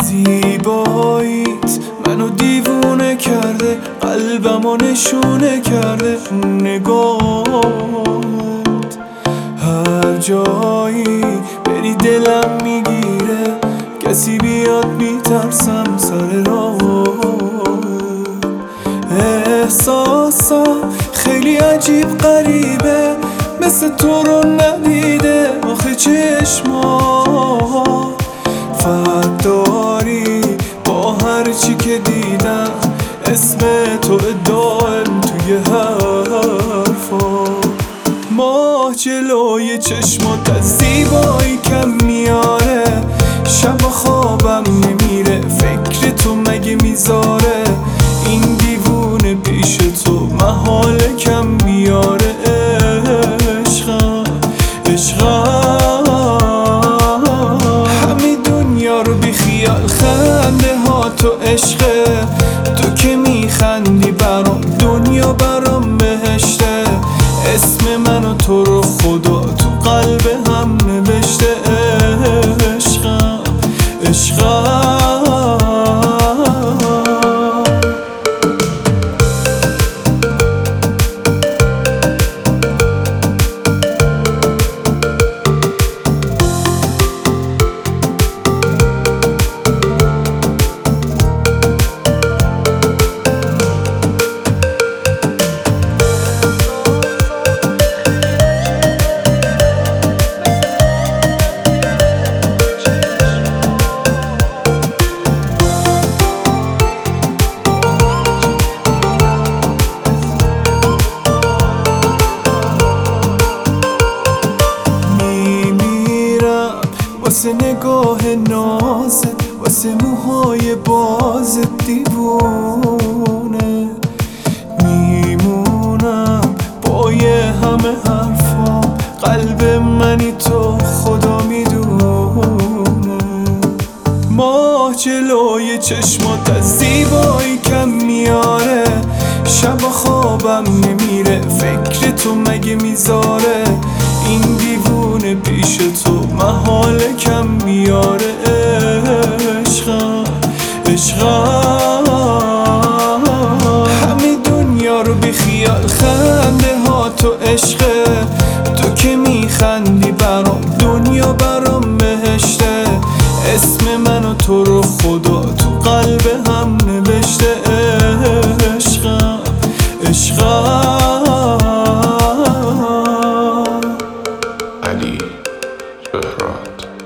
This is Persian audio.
زیباییت منو دیوونه کرده، قلبمو نشونه کرده. نگاهت هر جایی بری دلم میگیره، کسی بیاد میترسم سر راه. احساسم خیلی عجیب غریبه، مثل تو رو ندیده آخه چشما. فرق داری با هر چی که دیدم، اسم تو دائم توی حرفا. ماه جلوی چشمات از زیبایی کم میاره، شب خوابم نمیره فکر تو مگه میذاره. این دیوونه پیش تو محال کم بیاره. عشقم همه دنیا رو بی خیال، خنده ها تو عشقه. تو که میخندی برام دنیا برام بهشته. اسم من و تو رو خدا تو قلب هم نوشته. عشقم واسه نگاه نازت، واسه موهای بازت دیوونه میمونم با یه همه حرفام. قلب منی تو خدا میدونه. ماه جلوی چشمات از زیبایی کم میاره، شب خوابم نمیره فکر تو مگه میذاره. این دیوونه پیش تو محال کم بیاره. عشقم همه دنیا رو بی خیال، خنده ها تو عشقه. تو که میخندی برام دنیا برام بهشته. اسم من و تو رو خدا تو قلب هم نوشته. عشقم علی شهرات.